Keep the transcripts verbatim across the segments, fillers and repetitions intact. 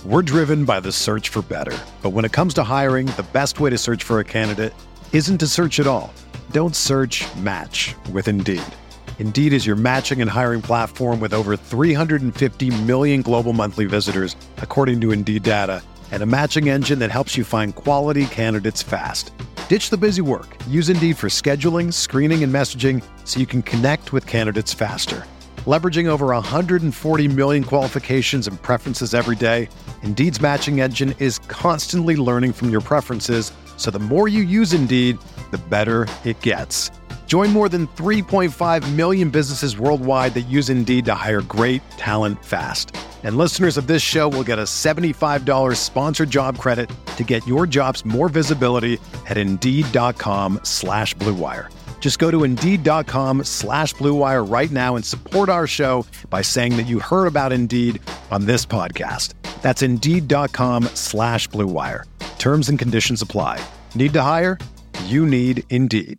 We're driven by the search for better. But when it comes to hiring, the best way to search for a candidate isn't to search at all. Don't search, match with Indeed. Indeed is your matching and hiring platform with over three hundred fifty million global monthly visitors, according to Indeed data, and a matching engine that helps you find quality candidates fast. Ditch the busy work. Use Indeed for scheduling, screening, and messaging so you can connect with candidates faster. Leveraging over one hundred forty million qualifications and preferences every day, Indeed's matching engine is constantly learning from your preferences, so the more you use Indeed, the better it gets. Join more than three point five million businesses worldwide that use Indeed to hire great talent fast. And listeners of this show will get a seventy-five dollars sponsored job credit to get your jobs more visibility at Indeed.com slash Blue Wire. Just go to Indeed.com slash Blue Wire right now and support our show by saying that you heard about Indeed on this podcast. That's Indeed.com slash Blue Wire. Terms and conditions apply. Need to hire? You need Indeed.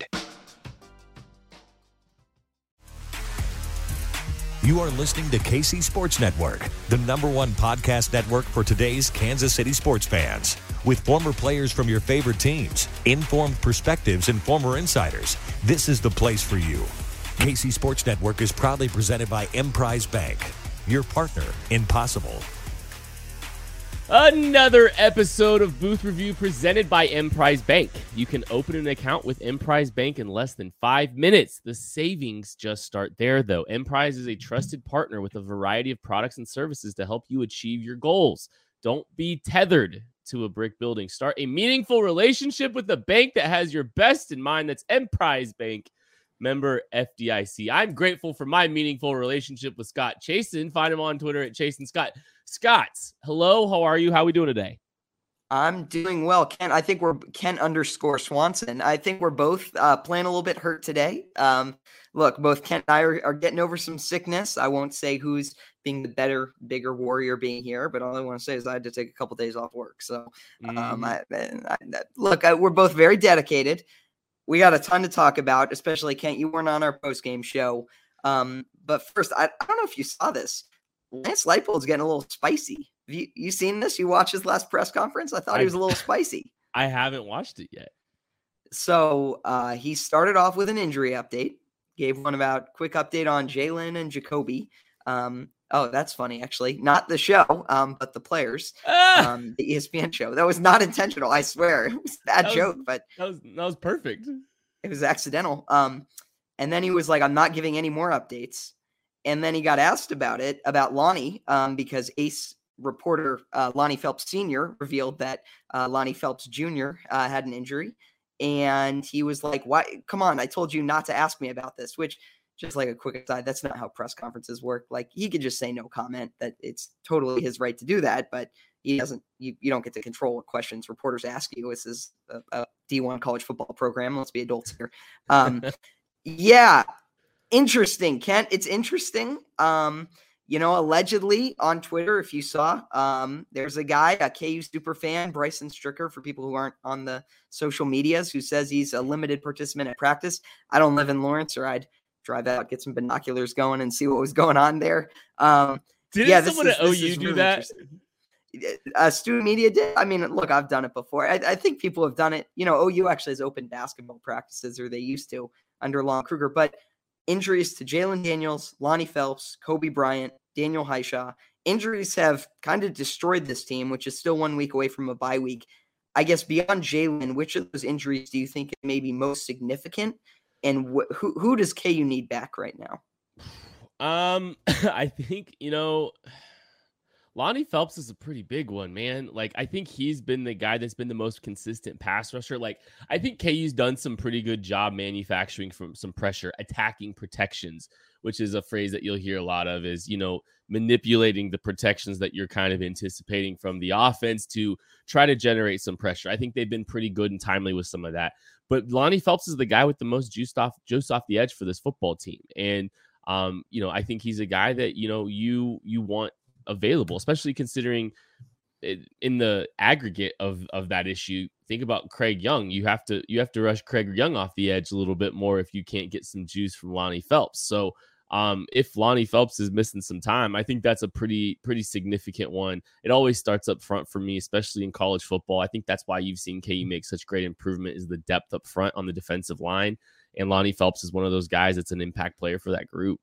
You are listening to K C Sports Network, the number one podcast network for today's Kansas City sports fans. With former players from your favorite teams, informed perspectives, and former insiders, this is the place for you. K C Sports Network is proudly presented by Emprise Bank, your partner in possible. Another episode of Booth Review presented by Emprise Bank. You can open an account with Emprise Bank in less than five minutes. The savings just start there, though. Emprise is a trusted partner with a variety of products and services to help you achieve your goals. Don't be tethered to a brick building. Start a meaningful relationship with a bank that has your best in mind. That's Emprise Bank, member F D I C. I'm grateful for my meaningful relationship with Scott Chasen. Find him on Twitter at Chasen Scott. Scott, hello. How are you? How are we doing today? I'm doing well, Ken. I think we're Ken underscore Swanson. I think we're both uh, playing a little bit hurt today. Um, look, both Ken and I are, are getting over some sickness. I won't say who's being the better, bigger warrior being here, but all I want to say is I had to take a couple days off work. So, um, mm. I, I, I, look, I, we're both very dedicated. We got a ton to talk about, especially Kent. You weren't on our post-game show. Um, but first, I, I don't know if you saw this. Lance Leipold's getting a little spicy. Have you, you seen this? You watched his last press conference? I thought I, he was a little spicy. I haven't watched it yet. So uh, he started off with an injury update, gave one about quick update on Jalen and Jacoby. Um, oh, that's funny, actually. Not the show, um, but the players. Ah! Um, the E S P N show. That was not intentional, I swear. It was a bad that joke, was, but that was that was perfect. It was accidental. Um, and then he was like, I'm not giving any more updates. And then he got asked about it, about Lonnie, um, because Ace reporter uh, Lonnie Phelps Senior revealed that uh, Lonnie Phelps Junior Uh, had an injury. And he was like, "Why? Come on, I told you not to ask me about this," which, just like a quick aside, that's not how press conferences work. Like, he could just say no comment, that it's totally his right to do that, but he doesn't, you, you don't get to control what questions reporters ask you. This is a, a D one college football program. Let's be adults here. Um, yeah. Interesting, Kent. It's interesting. Um, you know, allegedly on Twitter, if you saw, um, there's a guy, a K U super fan, Bryson Stricker, for people who aren't on the social medias, who says he's a limited participant at practice. I don't live in Lawrence, or I'd drive out, get some binoculars going and see what was going on there. Um, Didn't yeah, someone is, at O U do really that? Uh, student media did. I mean, look, I've done it before. I, I think people have done it. You know, O U actually has open basketball practices, or they used to under Lon Kruger, but injuries to Jalen Daniels, Lonnie Phelps, Kobe Bryant, Daniel Highshaw. Injuries have kind of destroyed this team, which is still one week away from a bye week. I guess beyond Jalen, which of those injuries do you think may be most significant? And wh- who who does K U need back right now? Um, I think, you know, Lonnie Phelps is a pretty big one, man. Like, I think he's been the guy that's been the most consistent pass rusher. Like, I think K U's done some pretty good job manufacturing from some pressure, attacking protections, which is a phrase that you'll hear a lot of, is, you know, manipulating the protections that you're kind of anticipating from the offense to try to generate some pressure. I think they've been pretty good and timely with some of that. But Lonnie Phelps is the guy with the most juice off, juice off the edge for this football team. And, um, you know, I think he's a guy that, you know, you you want available, especially considering it, in the aggregate of of that issue. Think about Craig Young. You have to you have to rush Craig Young off the edge a little bit more if you can't get some juice from Lonnie Phelps. So Um, if Lonnie Phelps is missing some time, I think that's a pretty, pretty significant one. It always starts up front for me, especially in college football. I think that's why you've seen K U make such great improvement is the depth up front on the defensive line. And Lonnie Phelps is one of those guys that's an impact player for that group.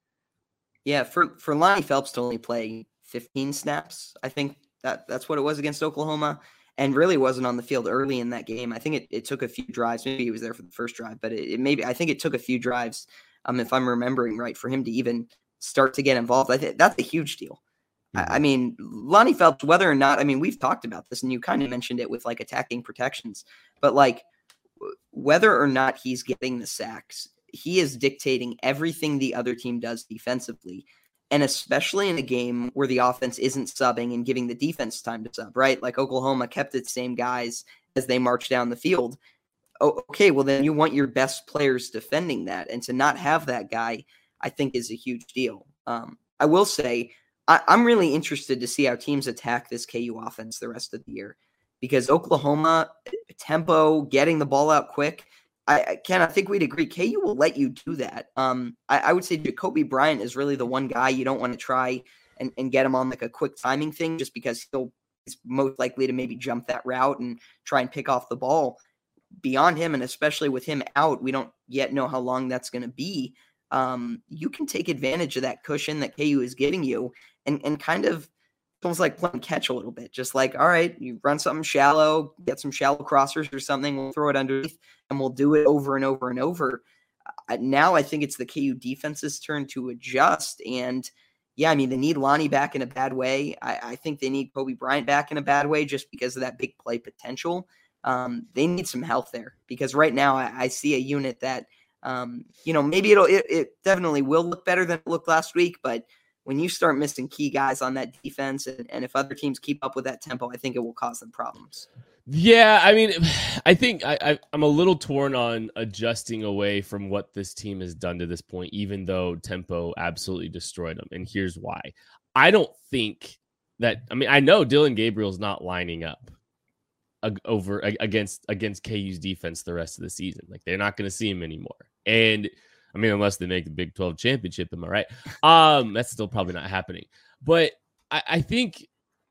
Yeah, for, for Lonnie Phelps to only play fifteen snaps, I think that that's what it was against Oklahoma, and really wasn't on the field early in that game. I think it, it took a few drives. Maybe he was there for the first drive, but it, it maybe I think it took a few drives, um, if I'm remembering right, for him to even start to get involved. I think that's a huge deal. Mm-hmm. I, I mean, Lonnie Phelps, whether or not, I mean, we've talked about this, and you kind of mentioned it with like attacking protections, but like whether or not he's getting the sacks, he is dictating everything the other team does defensively. And especially in a game where the offense isn't subbing and giving the defense time to sub, right? Like Oklahoma kept its same guys as they marched down the field. Oh, okay, well then you want your best players defending that. And to not have that guy, I think is a huge deal. Um, I will say, I, I'm really interested to see how teams attack this K U offense the rest of the year. Because Oklahoma, tempo, getting the ball out quick, I, I Ken, I think we'd agree. K U will let you do that. Um, I, I would say Jacoby Bryant is really the one guy you don't want to try and, and get him on like a quick timing thing, just because he'll is most likely to maybe jump that route and try and pick off the ball. Beyond him, and especially with him out, we don't yet know how long that's going to be. Um, you can take advantage of that cushion that K U is giving you, and and kind of almost like playing catch a little bit. Just like, all right, you run something shallow, get some shallow crossers or something, we'll throw it underneath, and we'll do it over and over and over. Uh, now I think it's the K U defense's turn to adjust. And yeah, I mean, they need Lonnie back in a bad way. I, I think they need Kobe Bryant back in a bad way just because of that big play potential. Um, they need some health there, because right now I, I see a unit that, um, you know, maybe it'll, it, it definitely will look better than it looked last week, but when you start missing key guys on that defense, and, and if other teams keep up with that tempo, I think it will cause them problems. Yeah, I mean, I think I, I, I'm a little torn on adjusting away from what this team has done to this point, even though tempo absolutely destroyed them. And here's why. I don't think that, I mean, I know Dillon Gabriel's not lining up over against against K U's defense the rest of the season. Like, they're not going to see him anymore. And I mean, unless they make the Big twelve championship, am I right? Um, that's still probably not happening. But I, I think,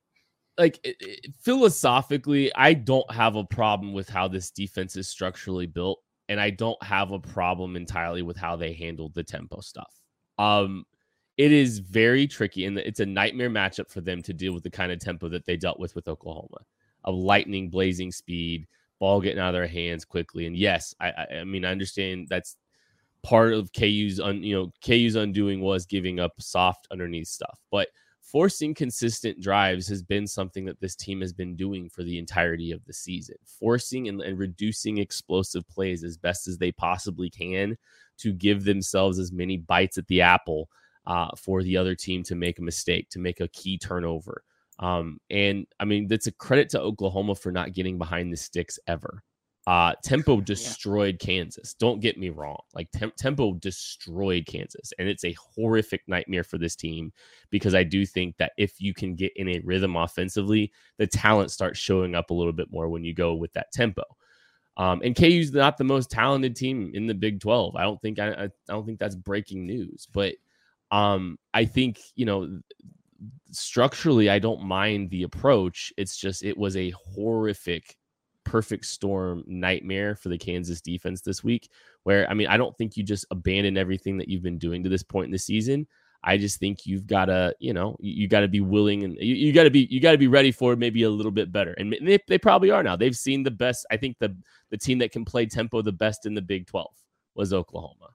like, it, it, philosophically, I don't have a problem with how this defense is structurally built, and I don't have a problem entirely with how they handled the tempo stuff. Um, it is very tricky, and it's a nightmare matchup for them to deal with the kind of tempo that they dealt with with Oklahoma. A lightning, blazing speed, ball getting out of their hands quickly. And yes, I, I, I mean, I understand that's part of K U's, un, you know, K U's undoing was giving up soft underneath stuff. But forcing consistent drives has been something that this team has been doing for the entirety of the season. Forcing and, and reducing explosive plays as best as they possibly can to give themselves as many bites at the apple uh, for the other team to make a mistake, to make a key turnover. Um, and I mean, that's a credit to Oklahoma for not getting behind the sticks ever. Uh, tempo destroyed yeah. Kansas. Don't get me wrong. Like tem- tempo destroyed Kansas, and it's a horrific nightmare for this team, because I do think that if you can get in a rhythm offensively, the talent starts showing up a little bit more when you go with that tempo. Um, and K U's not the most talented team in the Big twelve. I don't think I, I don't think that's breaking news, but um, I think, you know, structurally, I don't mind the approach. It's just, it was a horrific, perfect storm nightmare for the Kansas defense this week, where, I mean, I don't think you just abandon everything that you've been doing to this point in the season. I just think you've got to, you know, you, you got to be willing, and you, you got to be, you got to be ready for maybe a little bit better. And they, they probably are now. They've seen the best. I think the, the team that can play tempo the best in the Big twelve was Oklahoma.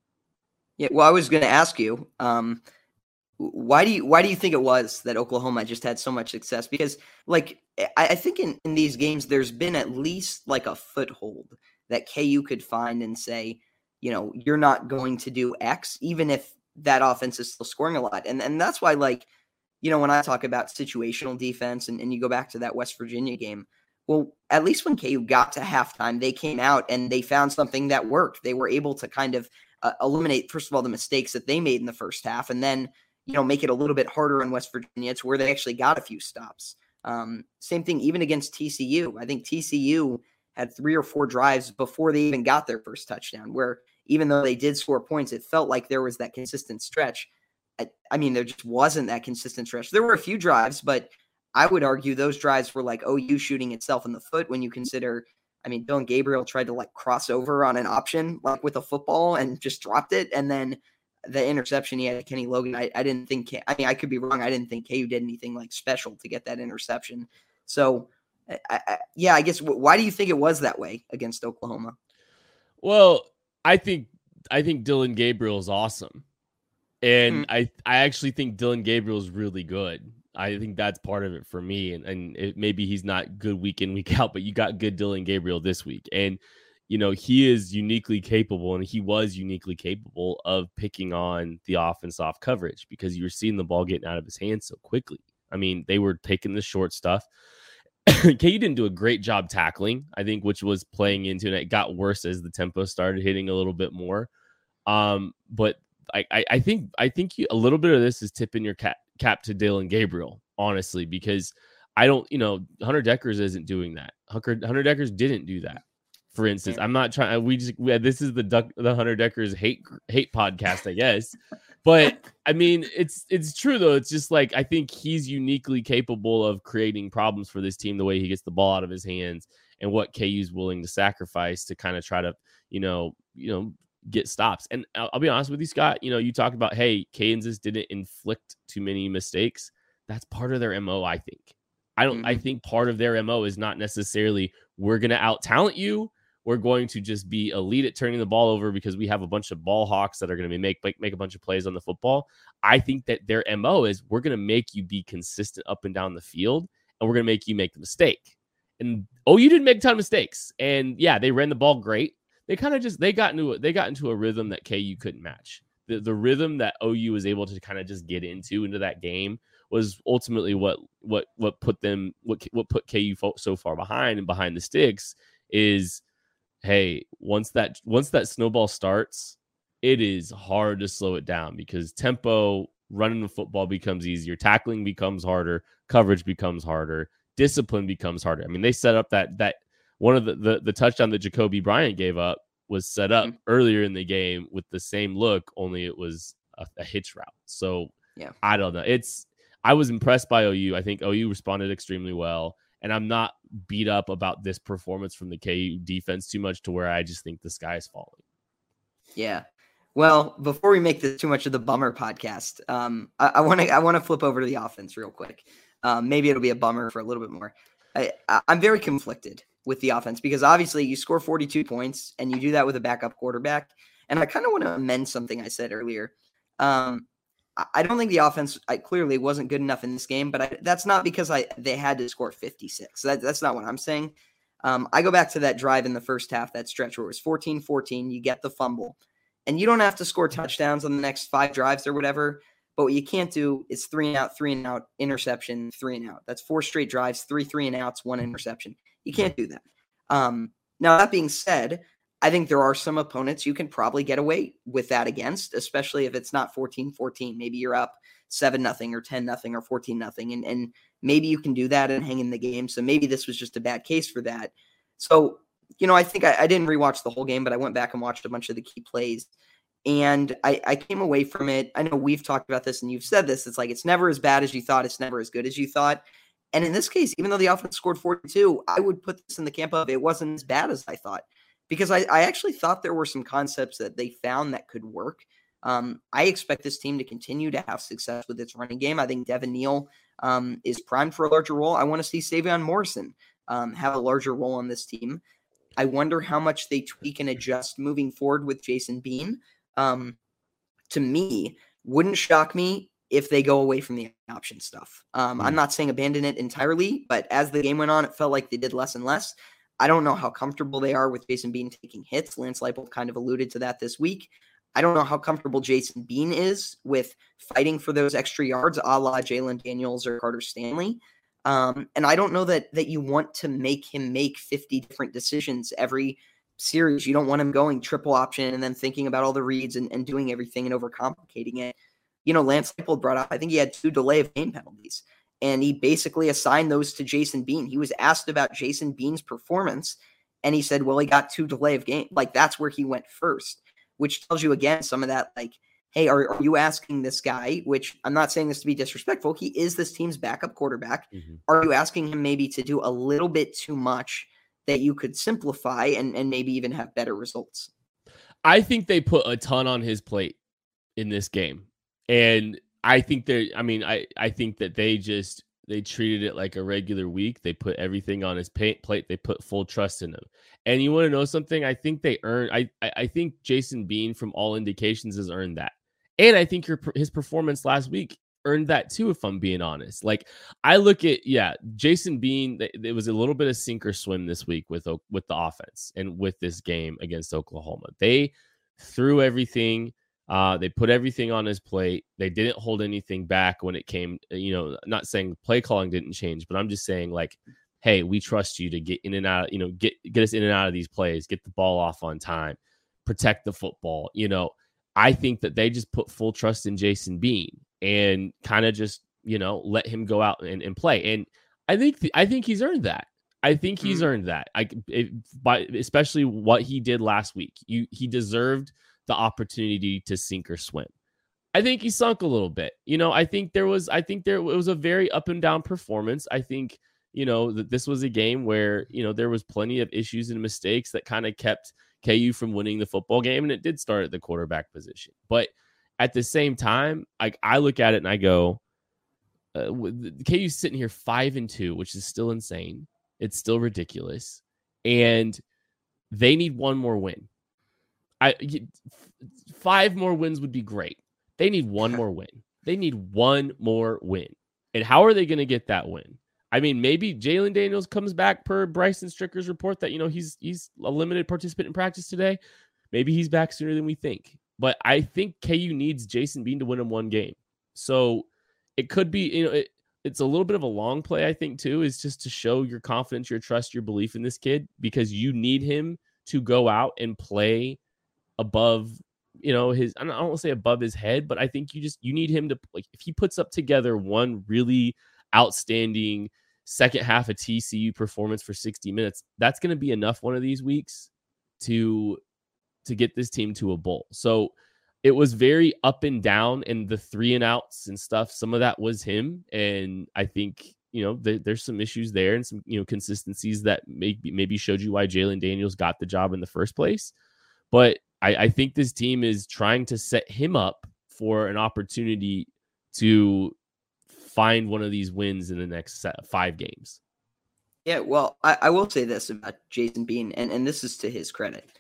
Yeah. Well, I was going to ask you, um, Why do you why do you think it was that Oklahoma just had so much success? Because, like, I, I think in, in these games, there's been at least like a foothold that K U could find and say, you know, you're not going to do X, even if that offense is still scoring a lot. And and that's why, like, you know, when I talk about situational defense and, and you go back to that West Virginia game, well, at least when K U got to halftime, they came out and they found something that worked. They were able to kind of uh, eliminate, first of all, the mistakes that they made in the first half, and then, you know, make it a little bit harder in West Virginia to where they actually got a few stops. Um, same thing, even against T C U. I think T C U had three or four drives before they even got their first touchdown, where even though they did score points, it felt like there was that consistent stretch. I, I mean, there just wasn't that consistent stretch. There were a few drives, but I would argue those drives were like O U shooting itself in the foot when you consider, I mean, Dillon Gabriel tried to like cross over on an option, like with a football, and just dropped it. And then the interception he had Kenny Logan, I, I didn't think, I mean, I could be wrong. I didn't think K U did anything like special to get that interception. So, I, I, yeah, I guess, why do you think it was that way against Oklahoma? Well, I think, I think Dillon Gabriel is awesome. And hmm. I, I actually think Dillon Gabriel is really good. I think that's part of it for me. And, and it, maybe he's not good week in, week out, but you got good Dillon Gabriel this week. And, you know, he is uniquely capable, and he was uniquely capable of picking on the offense off coverage because you were seeing the ball getting out of his hands so quickly. I mean, they were taking the short stuff. K U didn't do a great job tackling, I think, which was playing into, and it got worse as the tempo started hitting a little bit more. Um, but I, I, I think I think you, a little bit of this is tipping your cap, cap to Dillon Gabriel, honestly, because I don't, you know, Hunter Dekkers isn't doing that. Hunter, Hunter Dekkers didn't do that. For instance, I'm not trying. We just we, this is the Duck, the Hunter Dekkers hate hate podcast, I guess. But I mean, it's it's true though. It's just like I think he's uniquely capable of creating problems for this team. The way he gets the ball out of his hands and what K U's willing to sacrifice to kind of try to you know you know get stops. And I'll, I'll be honest with you, Scott. You know, you talk about hey, Kansas didn't inflict too many mistakes. That's part of their M O, I think. I don't. Mm-hmm. I think part of their M O is not necessarily we're going to out talent you. We're going to just be elite at turning the ball over because we have a bunch of ball hawks that are going to be make, make make a bunch of plays on the football. I think that their M O is we're going to make you be consistent up and down the field, and we're going to make you make the mistake. And O U didn't make a ton of mistakes, and yeah, they ran the ball great. They kind of just they got into a, they got into a rhythm that K U couldn't match. The the rhythm that O U was able to kind of just get into into that game was ultimately what what what put them what what put K U so far behind and behind the sticks is. Hey, once that once that snowball starts, it is hard to slow it down because tempo, running the football becomes easier, tackling becomes harder, coverage becomes harder, discipline becomes harder. I mean, they set up that that one of the the, the touchdown that Jacoby Bryant gave up was set up mm-hmm. earlier in the game with the same look, only it was a, a hitch route. So yeah, I don't know. It's I was impressed by O U. I think O U responded extremely well. And I'm not beat up about this performance from the K U defense too much to where I just think the sky is falling. Yeah. Well, before we make this too much of the bummer podcast, um, I want to I want to flip over to the offense real quick. Um, maybe it'll be a bummer for a little bit more. I, I, I'm very conflicted with the offense because obviously you score forty-two points and you do that with a backup quarterback. And I kind of want to amend something I said earlier. Um, I don't think the offense I, clearly wasn't good enough in this game, but I, that's not because I they had to score fifty-six. That, that's not what I'm saying. Um, I go back to that drive in the first half, that stretch where it was fourteen fourteen, you get the fumble, and you don't have to score touchdowns on the next five drives or whatever, but what you can't do is three and out, three and out, interception, three and out. That's four straight drives, three three and outs, one interception. You can't do that. Um, now, that being said, I think there are some opponents you can probably get away with that against, especially if it's not fourteen fourteen. Maybe you're up seven nothing or ten nothing or fourteen nothing, and, and maybe you can do that and hang in the game. So maybe this was just a bad case for that. So, you know, I think I, I didn't rewatch the whole game, but I went back and watched a bunch of the key plays, and I, I came away from it. I know we've talked about this and you've said this. It's like it's never as bad as you thought. It's never as good as you thought. And in this case, even though the offense scored forty-two, I would put this in the camp of it wasn't as bad as I thought. Because I, I actually thought there were some concepts that they found that could work. Um, I expect this team to continue to have success with its running game. I think Devin Neal um, is primed for a larger role. I want to see Savion Morrison um, have a larger role on this team. I wonder how much they tweak and adjust moving forward with Jason Bean. Um, to me, wouldn't shock me if they go away from the option stuff. Um, mm-hmm. I'm not saying abandon it entirely, but as the game went on, it felt like they did less and less. I don't know how comfortable they are with Jason Bean taking hits. Lance Leipold kind of alluded to that this week. I don't know how comfortable Jason Bean is with fighting for those extra yards, a la Jalen Daniels or Carter Stanley. Um, and I don't know that that you want to make him make fifty different decisions every series. You don't want him going triple option and then thinking about all the reads and, and doing everything and overcomplicating it. You know, Lance Leipold brought up, I think he had two delay of game penalties. And he basically assigned those to Jason Bean. He was asked about Jason Bean's performance, and he said, well, he got two delay of game. Like, that's where he went first. which tells you again some of that, like, hey, are, are you asking this guy, which I'm not saying this to be disrespectful, he is this team's backup quarterback. Mm-hmm. Are you asking him maybe to do a little bit too much that you could simplify and, and maybe even have better results? I think they put a ton on his plate in this game. And I think they're, I mean, I, I think that they just, they treated it like a regular week. They put everything on his plate. They put full trust in him. And you want to know something? I think they earned, I, I think Jason Bean, from all indications, has earned that. And I think your, his performance last week earned that too, if I'm being honest. Like, I look at, yeah, Jason Bean, it was a little bit of sink or swim this week with, with the offense and with this game against Oklahoma. They threw everything. Uh, they put everything on his plate. They didn't hold anything back when it came, you know, not saying play calling didn't change, but I'm just saying, like, hey, we trust you to get in and out, you know, get, get us in and out of these plays, get the ball off on time, protect the football. You know, I think that they just put full trust in Jason Bean and kind of just, you know, let him go out and, and play. And I think, th- I think he's earned that. I think he's mm-hmm. earned that. I, it, by, especially what he did last week. You, he deserved the opportunity to sink or swim. I think he sunk a little bit. You know, I think there was, I think there it was a very up and down performance. I think, you know, that this was a game where, you know, there was plenty of issues and mistakes that kind of kept K U from winning the football game. And it did start at the quarterback position. But at the same time, I, I look at it and I go, uh, K U's sitting here five and two, which is still insane. It's still ridiculous. And they need one more win. I five more wins would be great. They need one more win. They need one more win. And how are they going to get that win? I mean, maybe Jalen Daniels comes back per Bryson Stricker's report that, you know, he's he's a limited participant in practice today. Maybe he's back sooner than we think. But I think K U needs Jason Bean to win him one game. So it could be, you know, it, it's a little bit of a long play, I think, too, is just to show your confidence, your trust, your belief in this kid, because you need him to go out and play above, you know, his, I don't want to say above his head, but I think you just, you need him to, like, if he puts up together one really outstanding second half of T C U performance for sixty minutes, that's going to be enough one of these weeks to, to get this team to a bowl. So it was very up and down, and the three and outs and stuff, some of that was him. And I think, you know, th- there's some issues there and some, you know, consistencies that maybe, maybe showed you why Jalen Daniels got the job in the first place. But I, I think this team is trying to set him up for an opportunity to find one of these wins in the next set, five games. Yeah, well, I, I will say this about Jason Bean, and, and this is to his credit.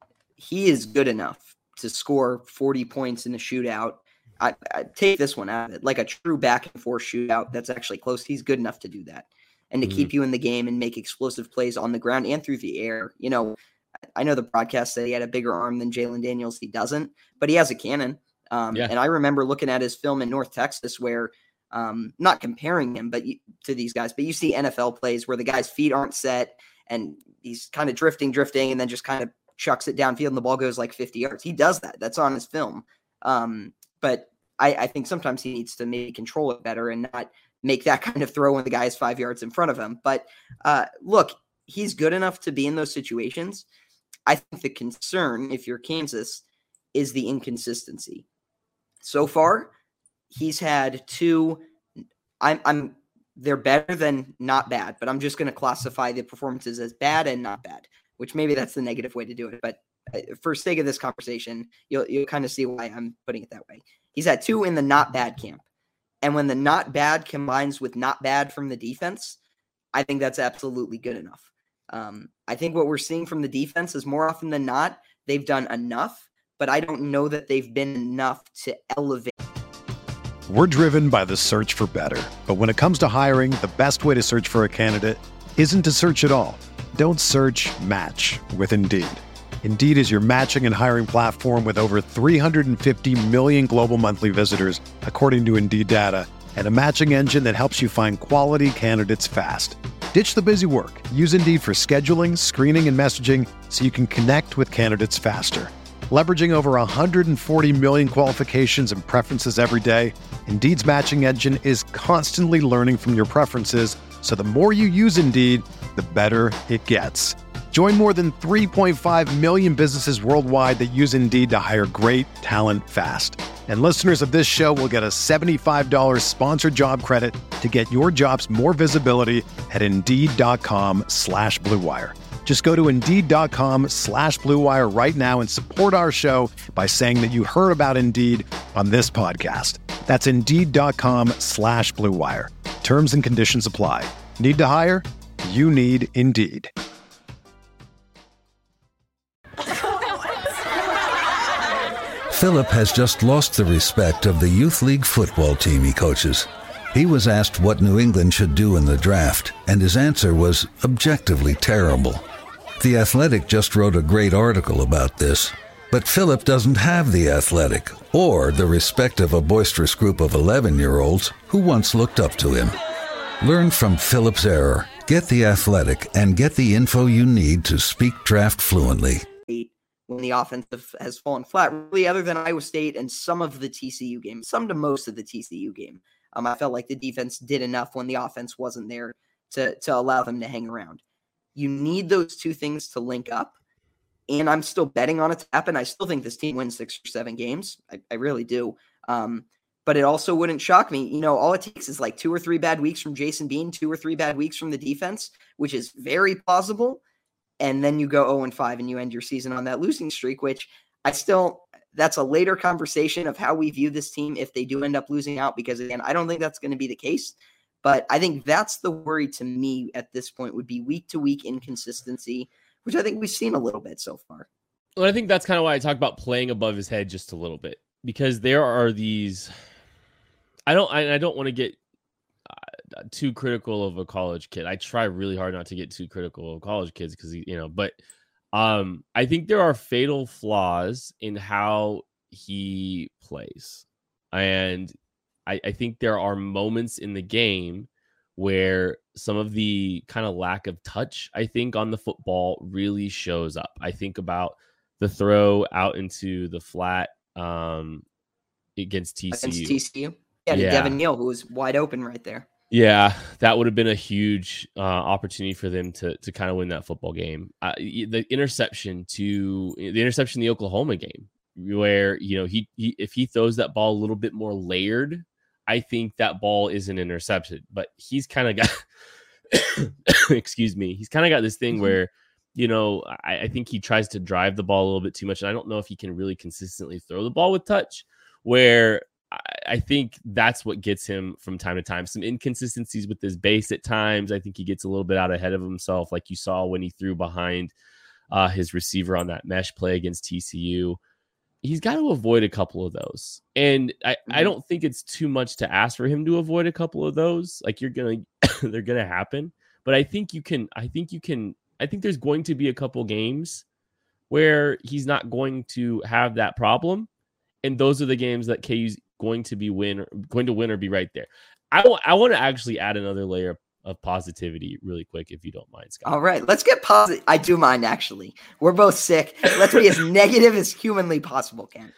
He is good enough to score forty points in a shootout. I, I take this one out of it, like a true back and forth shootout that's actually close. He's good enough to do that and to mm-hmm. keep you in the game and make explosive plays on the ground and through the air. You know, I know the broadcast said he had a bigger arm than Jalen Daniels. He doesn't, but he has a cannon. Um, yeah. And I remember looking at his film in North Texas where, um, not comparing him but you, to these guys, but you see N F L plays where the guy's feet aren't set and he's kind of drifting, drifting, and then just kind of chucks it downfield and the ball goes like fifty yards. He does that. That's on his film. Um, but I, I think sometimes he needs to maybe control it better and not make that kind of throw when the guy is five yards in front of him. But uh, look, he's good enough to be in those situations. I think the concern, if you're Kansas, is the inconsistency. So far, he's had two. I'm, I'm. They're better than not bad, but I'm just going to classify the performances as bad and not bad, which maybe that's the negative way to do it. But for sake of this conversation, you'll you'll kind of see why I'm putting it that way. He's had two in the not bad camp, and when the not bad combines with not bad from the defense, I think that's absolutely good enough. Um, I think what we're seeing from the defense is more often than not, they've done enough, but I don't know that they've been enough to elevate. We're driven by the search for better. But when it comes to hiring, the best way to search for a candidate isn't to search at all. Don't search, match with Indeed. Indeed is your matching and hiring platform with over three hundred fifty million global monthly visitors, according to Indeed data, and a matching engine that helps you find quality candidates fast. Ditch the busy work. Use Indeed for scheduling, screening, and messaging so you can connect with candidates faster. Leveraging over one hundred forty million qualifications and preferences every day, Indeed's matching engine is constantly learning from your preferences, so the more you use Indeed, the better it gets. Join more than three point five million businesses worldwide that use Indeed to hire great talent fast. And listeners of this show will get a seventy-five dollars sponsored job credit to get your jobs more visibility at Indeed.com slash Blue Wire. Just go to Indeed.com slash Blue Wire right now and support our show by saying that you heard about Indeed on this podcast. That's Indeed.com slash Blue Wire. Terms and conditions apply. Need to hire? You need Indeed. Philip has just lost the respect of the youth league football team he coaches. He was asked what New England should do in the draft, and his answer was objectively terrible. The Athletic just wrote a great article about this, but Philip doesn't have the Athletic or the respect of a boisterous group of eleven-year-olds who once looked up to him. Learn from Philip's error, get the Athletic, and get the info you need to speak draft fluently. When the offense has fallen flat, really, other than Iowa State and some of the T C U game, some to most of the T C U game. Um, I felt like the defense did enough when the offense wasn't there to, to allow them to hang around. You need those two things to link up, and I'm still betting on it to happen. I still think this team wins six or seven games. I, I really do. Um, but it also wouldn't shock me. You know, all it takes is like two or three bad weeks from Jason Bean, two or three bad weeks from the defense, which is very plausible. And then you go oh and five and you end your season on that losing streak, which I still, that's a later conversation of how we view this team if they do end up losing out, because again, I don't think that's going to be the case. But I think that's the worry to me at this point, would be week to week inconsistency, which I think we've seen a little bit so far. Well, I think that's kind of why I talk about playing above his head just a little bit, because there are these, I don't, I, I don't want to get uh, too critical of a college kid. I try really hard not to get too critical of college kids because, you know, but um, I think there are fatal flaws in how he plays. And I, I think there are moments in the game where some of the kind of lack of touch, I think, on the football really shows up. I think about the throw out into the flat um, against T C U. Against T C U? Yeah, to yeah. Devin Neal, who was wide open right there. Yeah, that would have been a huge uh, opportunity for them to to kind of win that football game. Uh, the interception to the interception in the Oklahoma game, where, you know, he, he if he throws that ball a little bit more layered, I think that ball isn't intercepted. But he's kind of got, excuse me, he's kind of got this thing mm-hmm. where, you know, I, I think he tries to drive the ball a little bit too much, and I don't know if he can really consistently throw the ball with touch, where I think that's what gets him from time to time. Some inconsistencies with his base at times. I think he gets a little bit out ahead of himself, like you saw when he threw behind uh, his receiver on that mesh play against T C U. He's got to avoid a couple of those. And I, mm-hmm. I don't think it's too much to ask for him to avoid a couple of those. Like, you're going to, they're going to happen. But I think you can, I think you can, I think there's going to be a couple games where he's not going to have that problem. And those are the games that K U's going to be win, going to win or be right there. I, w- I want to actually add another layer of positivity really quick, if you don't mind, Scott. All right, let's get positive. I do mind, actually. We're both sick. Let's be as negative as humanly possible, Ken.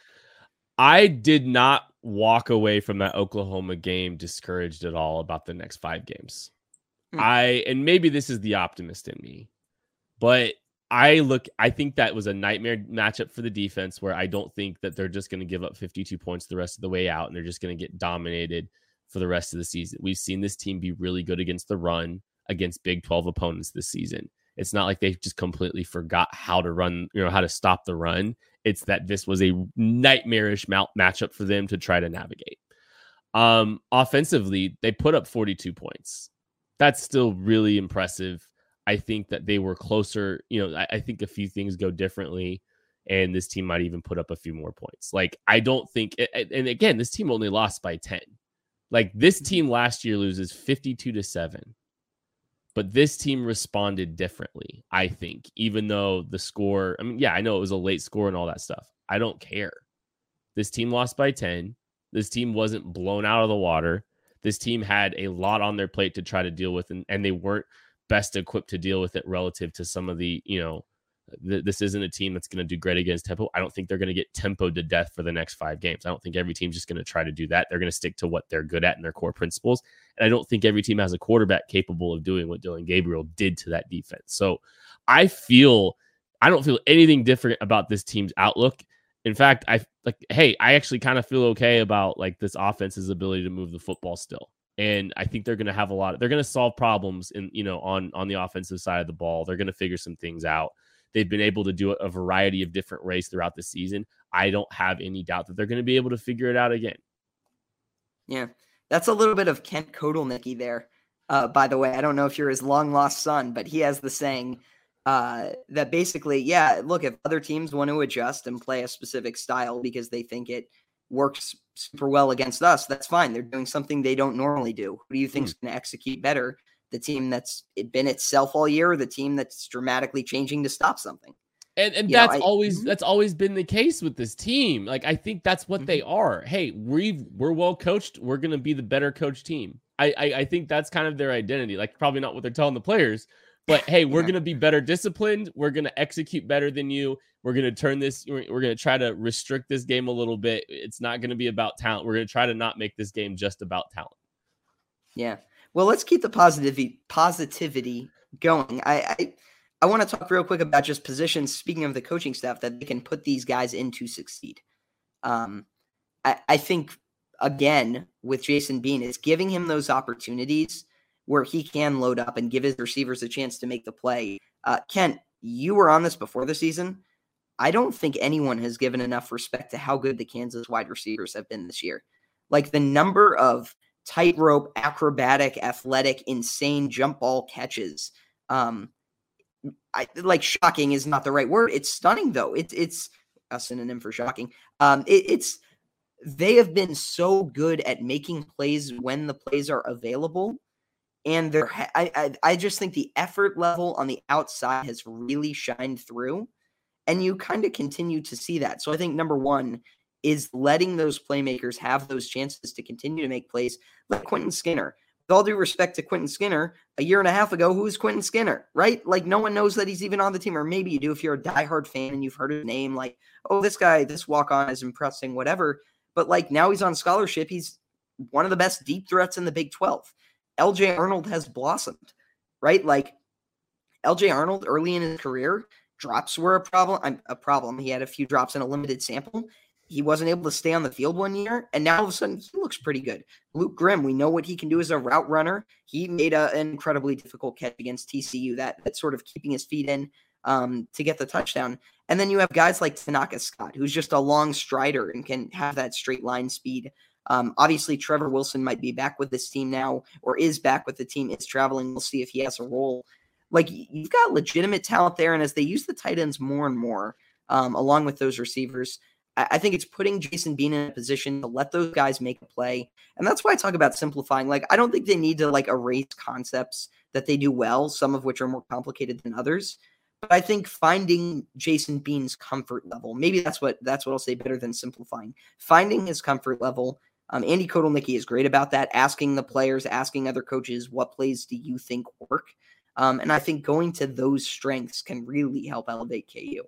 I did not walk away from that Oklahoma game discouraged at all about the next five games. Hmm. I, and maybe this is the optimist in me, but I look, I think that was a nightmare matchup for the defense, where I don't think that they're just going to give up fifty-two points the rest of the way out, and they're just going to get dominated for the rest of the season. We've seen this team be really good against the run against Big twelve opponents this season. It's not like they just completely forgot how to run, you know, how to stop the run. It's that this was a nightmarish matchup for them to try to navigate. Um, offensively, they put up forty-two points. That's still really impressive. I think that they were closer. You know, I, I think a few things go differently, and this team might even put up a few more points. Like, I don't think, and again, this team only lost by ten. Like, this team last year loses fifty-two to seven, but this team responded differently, I think, even though the score, I mean, yeah, I know it was a late score and all that stuff. I don't care. This team lost by ten. This team wasn't blown out of the water. This team had a lot on their plate to try to deal with, and, and they weren't best equipped to deal with it relative to some of the, you know, th- this isn't a team that's going to do great against tempo. I don't think they're going to get tempoed to death for the next five games. I don't think every team's just going to try to do that. They're going to stick to what they're good at and their core principles. And I don't think every team has a quarterback capable of doing what Dillon Gabriel did to that defense. So I feel, I don't feel anything different about this team's outlook. In fact, I like, hey, I actually kind of feel okay about like this offense's ability to move the football still. And I think they're going to have a lot of, they're going to solve problems in, you know, on, on the offensive side of the ball. They're going to figure some things out. They've been able to do it a variety of different ways throughout the season. I don't have any doubt that they're going to be able to figure it out again. Yeah. That's a little bit of Kent Kotelnicki there. Uh, by the way, I don't know if you're his long lost son, but he has the saying uh, that basically, yeah, look, if other teams want to adjust and play a specific style because they think it works super well against us, that's fine. They're doing something they don't normally do. Who do you think is going to execute better? The team that's been itself all year, or the team that's dramatically changing to stop something? And, and You that's know, I- always Mhm. that's always been the case with this team. Like, I think that's what they are. Hey, we we're well coached. We're gonna be the better coached team. I, I I think that's kind of their identity. Like, probably not what they're telling the players, but hey, we're Yeah. gonna be better disciplined. We're gonna execute better than you. We're gonna turn this. We're, we're gonna try to restrict this game a little bit. It's not gonna be about talent. We're gonna try to not make this game just about talent. Yeah. Well, let's keep the positivity positivity going. I I, I want to talk real quick about just positions, speaking of the coaching staff, that they can put these guys in to succeed. Um, I, I think, again, with Jason Bean, is giving him those opportunities where he can load up and give his receivers a chance to make the play. Uh, Kent, you were on this before the season. I don't think anyone has given enough respect to how good the Kansas wide receivers have been this year. Like, the number of tightrope, acrobatic, athletic, insane jump ball catches. Um, I like shocking is not the right word. It's stunning though. It's it's a synonym for shocking. Um, it, it's they have been so good at making plays when the plays are available, and they're. I I, I just think the effort level on the outside has really shined through, and you kind of continue to see that. So I think number one is letting those playmakers have those chances to continue to make plays, like Quentin Skinner. With all due respect to Quentin Skinner, a year and a half ago, who's Quentin Skinner, right? Like, no one knows that he's even on the team, or maybe you do if you're a diehard fan and you've heard his name, like, oh, this guy, this walk-on is impressing, whatever. But, like, now he's on scholarship. He's one of the best deep threats in the Big twelve. L J Arnold has blossomed, right? Like, L J Arnold, early in his career, drops were a problem. A problem. He had a few drops in a limited sample. He wasn't able to stay on the field one year, and now all of a sudden he looks pretty good. Luke Grimm, we know what he can do as a route runner. He made a, an incredibly difficult catch against T C U, that, that sort of keeping his feet in um, to get the touchdown. And then you have guys like Tanaka Scott, who's just a long strider and can have that straight line speed. Um, obviously, Trevor Wilson might be back with this team now, or is back with the team, is traveling. We'll see if he has a role. Like, you've got legitimate talent there, and as they use the tight ends more and more, um, along with those receivers, I think it's putting Jason Bean in a position to let those guys make a play. And that's why I talk about simplifying. Like, I don't think they need to like erase concepts that they do well, some of which are more complicated than others. But I think finding Jason Bean's comfort level, maybe that's what that's what I'll say better than simplifying. Finding his comfort level. Um, Andy Kotelnicki is great about that, asking the players, asking other coaches, what plays do you think work? Um, and I think going to those strengths can really help elevate K U.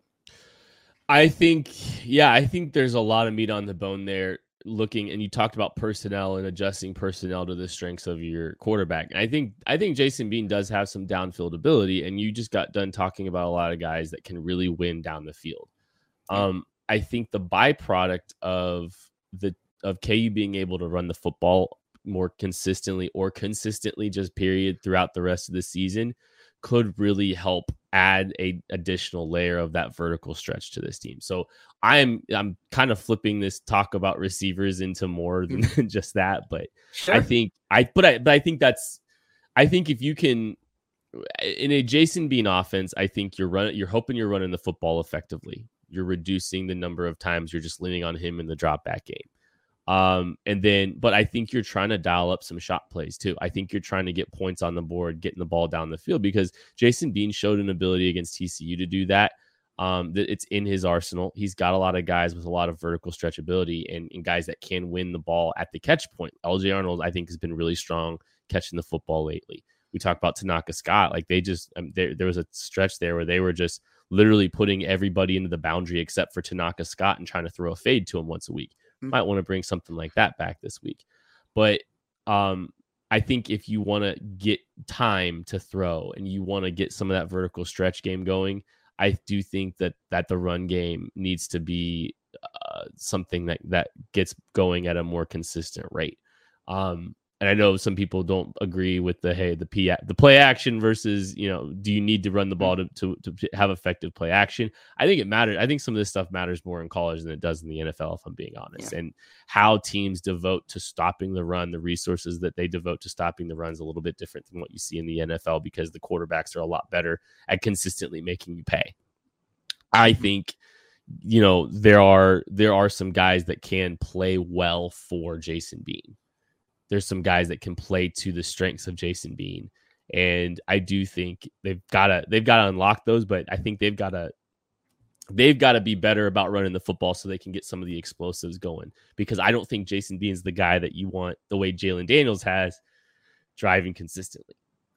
I think, yeah, I think there's a lot of meat on the bone there looking, and you talked about personnel and adjusting personnel to the strengths of your quarterback. And I think, I think Jason Bean does have some downfield ability, and you just got done talking about a lot of guys that can really win down the field. Um, I think the byproduct of the, of K U being able to run the football more consistently or consistently just period throughout the rest of the season could really help add a additional layer of that vertical stretch to this team. So I'm I'm kind of flipping this talk about receivers into more than mm-hmm. just that, but sure. I think I but I but I think that's I think if you can in a Jason Bean offense, I think you're running you're hoping you're running the football effectively. You're reducing the number of times you're just leaning on him in the drop back game. Um, and then, but I think you're trying to dial up some shot plays too. I think you're trying to get points on the board, getting the ball down the field, because Jason Bean showed an ability against T C U to do that. Um, that it's in his arsenal. He's got a lot of guys with a lot of vertical stretchability and, and guys that can win the ball at the catch point. L J Arnold, I think, has been really strong catching the football lately. We talk about Tanaka Scott. Like they just, um, there, there was a stretch there where they were just literally putting everybody into the boundary except for Tanaka Scott and trying to throw a fade to him once a week. Mm-hmm. Might want to bring something like that back this week. But um, I think if you want to get time to throw and you want to get some of that vertical stretch game going, I do think that that the run game needs to be uh, something that, that gets going at a more consistent rate. Um, and I know some people don't agree with the, hey, the P, the play action versus, you know, do you need to run the ball to, to, to have effective play action? I think it matters. I think some of this stuff matters more in college than it does in the N F L, if I'm being honest. Yeah. And how teams devote to stopping the run, the resources that they devote to stopping the run is a little bit different than what you see in the N F L because the quarterbacks are a lot better at consistently making you pay. I think, you know, there are there are some guys that can play well for Jason Bean. There's some guys that can play to the strengths of Jason Bean. And I do think they've got to they've got to unlock those, but I think they've got to they've got to be better about running the football so they can get some of the explosives going. Because I don't think Jason Bean's the guy that you want the way Jalen Daniels has driving consistently.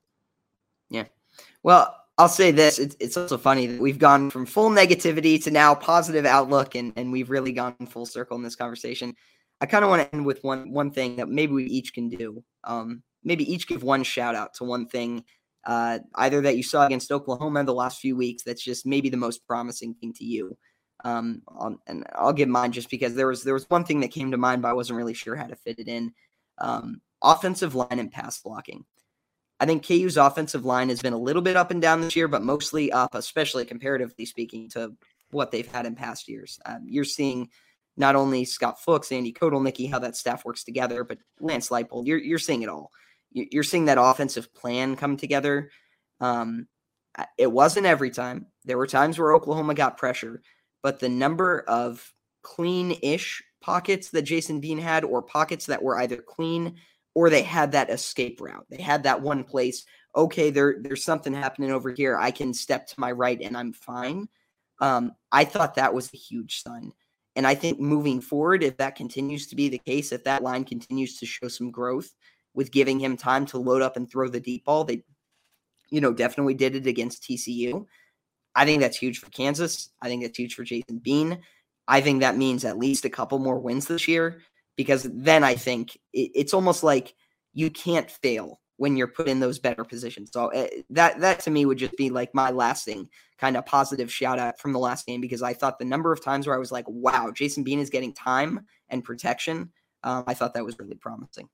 Yeah. Well, I'll say this. It's, it's also funny that we've gone from full negativity to now positive outlook, and, and we've really gone full circle in this conversation. I kind of want to end with one one thing that maybe we each can do. Um, maybe each give one shout out to one thing, uh, either that you saw against Oklahoma in the last few weeks that's just maybe the most promising thing to you. Um, I'll, and I'll give mine just because there was there was one thing that came to mind, but I wasn't really sure how to fit it in. Um, offensive line and pass blocking. I think K U's offensive line has been a little bit up and down this year, but mostly up, especially comparatively speaking to what they've had in past years. Um, you're seeing not only Scott Fuchs, Andy Kotelnicki, how that staff works together, but Lance Leipold, you're you're seeing it all. You're seeing that offensive plan come together. Um, it wasn't every time. There were times where Oklahoma got pressure, but the number of clean-ish pockets that Jason Bean had, or pockets that were either clean or they had that escape route. They had that one place, okay, there, there's something happening over here. I can step to my right and I'm fine. Um, I thought that was a huge sign. And I think moving forward, if that continues to be the case, if that line continues to show some growth with giving him time to load up and throw the deep ball, they, you know, definitely did it against T C U. I think that's huge for Kansas. I think that's huge for Jason Bean. I think that means at least a couple more wins this year, because then I think it, it's almost like you can't fail when you're put in those better positions. So uh, that, that to me would just be like my lasting kind of positive shout out from the last game, because I thought the number of times where I was like, wow, Jason Bean is getting time and protection. Um, I thought that was really promising.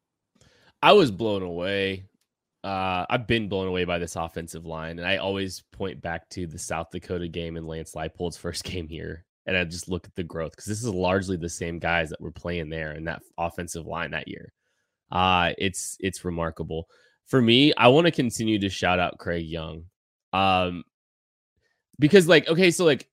I was blown away. Uh, I've been blown away by this offensive line, and I always point back to the South Dakota game and Lance Leipold's first game here, and I just look at the growth, because this is largely the same guys that were playing there in that offensive line that year. Uh, it's it's remarkable. For me, I want to continue to shout out Craig Young, um, because like, okay, so like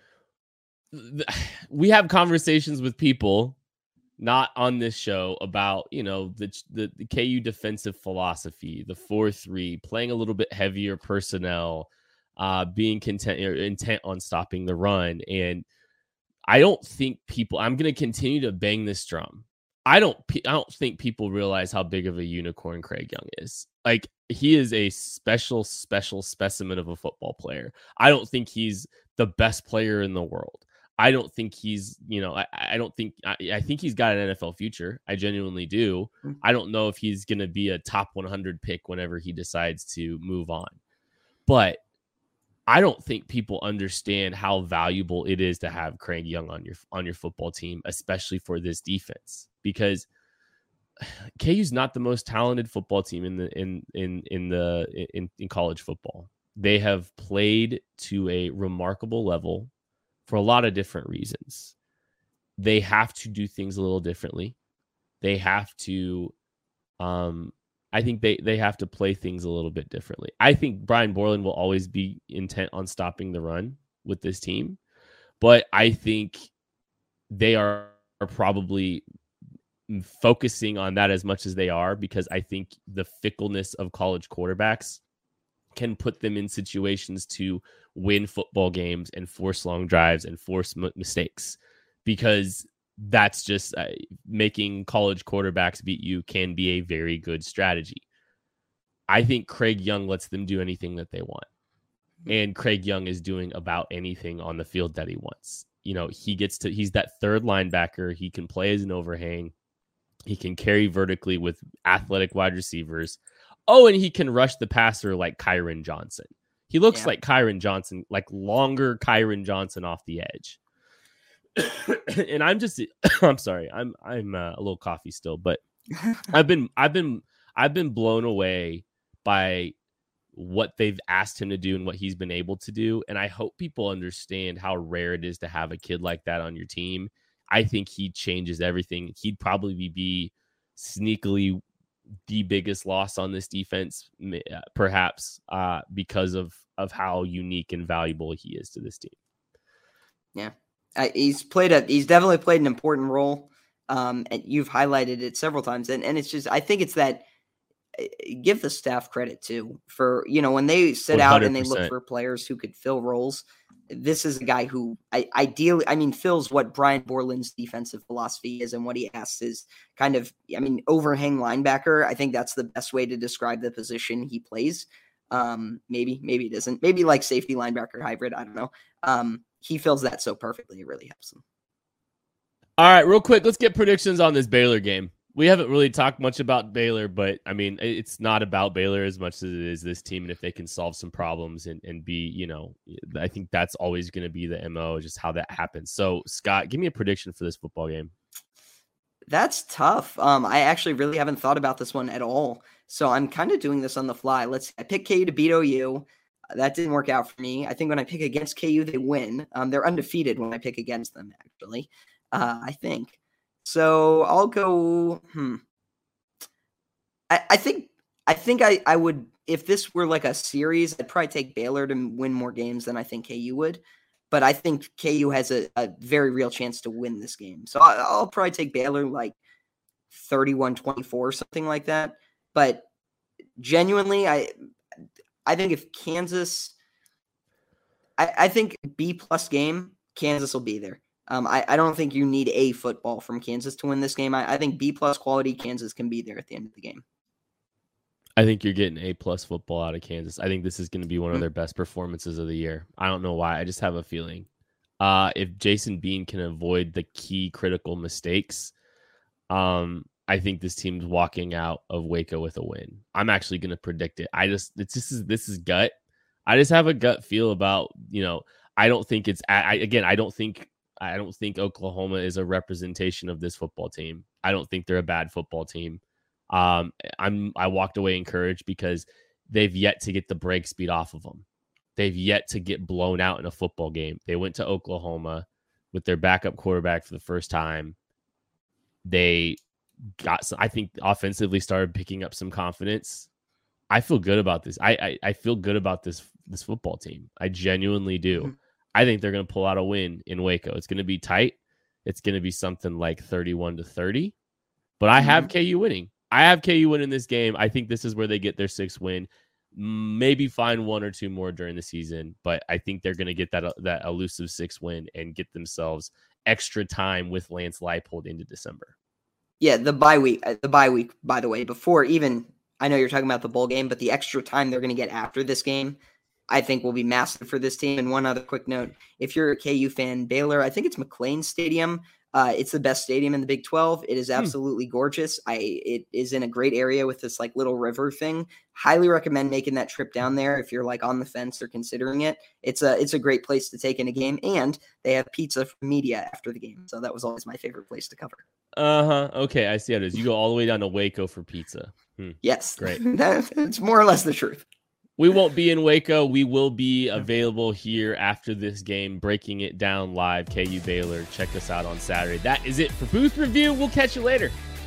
th- we have conversations with people not on this show about, you know, the, the the K U defensive philosophy, the four three, playing a little bit heavier personnel, uh, being content or intent on stopping the run. And I don't think people, I'm going to continue to bang this drum. I don't, I don't think people realize how big of a unicorn Craig Young is. Like, he is a special, special specimen of a football player. I don't think he's the best player in the world. I don't think he's, you know, I, I don't think, I, I think he's got an N F L future. I genuinely do. I don't know if he's going to be a top one hundred pick whenever he decides to move on. But I don't think people understand how valuable it is to have Craig Young on your on your football team, especially for this defense, because K U's not the most talented football team in the in in in the in, in college football. They have played to a remarkable level for a lot of different reasons. They have to do things a little differently. They have to, um, I think they, they have to play things a little bit differently. I think Brian Borland will always be intent on stopping the run with this team, but I think they are, are probably focusing on that as much as they are, because I think the fickleness of college quarterbacks can put them in situations to win football games and force long drives and force m- mistakes, because that's just uh, making college quarterbacks beat you can be a very good strategy. I think Craig Young lets them do anything that they want. and Craig Young is doing about anything on the field that he wants. You know, he gets to, he's that third linebacker. He can play as an overhang. He can carry vertically with athletic wide receivers. Oh, and he can rush the passer like Kyron Johnson. He looks yeah. like Kyron Johnson, like longer Kyron Johnson off the edge. And I'm just, I'm sorry, I'm I'm uh, a little coffee still, but I've been I've been I've been blown away by what they've asked him to do and what he's been able to do. And I hope people understand how rare it is to have a kid like that on your team. I think he changes everything. He'd probably be sneakily the biggest loss on this defense, perhaps, uh, because of, of how unique and valuable he is to this team. Yeah, uh, he's played a, he's definitely played an important role. Um, and you've highlighted it several times. And, and it's just, I think it's that, give the staff credit too for, you know, when they sit out and they look for players who could fill roles. This is a guy who I ideally, I mean, fills what Brian Borland's defensive philosophy is, and what he asks is kind of, I mean, overhang linebacker. I think that's the best way to describe the position he plays. Um, maybe, maybe it isn't. Maybe like safety linebacker hybrid. I don't know. Um, he fills that so perfectly. It really helps him. All right, real quick, let's get predictions on this Baylor game. We haven't really talked much about Baylor, but I mean, it's not about Baylor as much as it is this team. And if they can solve some problems and, and be, you know, I think that's always going to be the M O, just how that happens. So, Scott, give me a prediction for this football game. That's tough. Um, I actually really haven't thought about this one at all. So I'm kind of doing this on the fly. Let's. I picked K U to beat O U. That didn't work out for me. I think when I pick against K U, they win. Um, they're undefeated when I pick against them, actually. Uh, I think. So I'll go. Hmm. I, I think. I think I, I would. If this were like a series, I'd probably take Baylor to win more games than I think K U would. But I think K U has a, a very real chance to win this game. So I, I'll probably take Baylor like thirty-one twenty-four, something like that. But genuinely, I I think if Kansas, I, I think B plus game, Kansas will be there. Um, I, I don't think you need a football from Kansas to win this game. I, I think B plus quality Kansas can be there at the end of the game. I think you're getting A plus football out of Kansas. I think this is going to be one of their best performances of the year. I don't know why. I just have a feeling. Uh, if Jason Bean can avoid the key critical mistakes, um, I think this team's walking out of Waco with a win. I'm actually going to predict it. I just it's this is this is gut. I just have a gut feel about, you know, I don't think it's I again I don't think. I don't think Oklahoma is a representation of this football team. I don't think they're a bad football team. Um, I'm I walked away encouraged because they've yet to get the break speed off of them. They've yet to get blown out in a football game. They went to Oklahoma with their backup quarterback for the first time. They got some, I think offensively started picking up some confidence. I feel good about this. I I, I feel good about this this football team. I genuinely do. Mm-hmm. I think they're going to pull out a win in Waco. It's going to be tight. It's going to be something like thirty-one to thirty. But I have mm-hmm. K U winning. I have K U winning this game. I think this is where they get their sixth win. Maybe find one or two more during the season. But I think they're going to get that, that elusive sixth win and get themselves extra time with Lance Leipold into December. Yeah, the bye week. The bye week, by the way, before even, I know you're talking about the bowl game, but the extra time they're going to get after this game, I think will be massive for this team. And one other quick note, if you're a K U fan, Baylor, I think it's McLean Stadium. Uh, it's the best stadium in the Big twelve. It is absolutely hmm. gorgeous. I It is in a great area with this like little river thing. Highly recommend making that trip down there if you're like on the fence or considering it. It's a it's a great place to take in a game, and they have pizza for media after the game. So that was always my favorite place to cover. Uh-huh. Okay, I see how it is. You go all the way down to Waco for pizza. Hmm. Yes. Great. It's more or less the truth. We won't be in Waco. We will be available here after this game, breaking it down live. K U Baylor. Check us out on Saturday. That is it for Booth Review. We'll catch you later.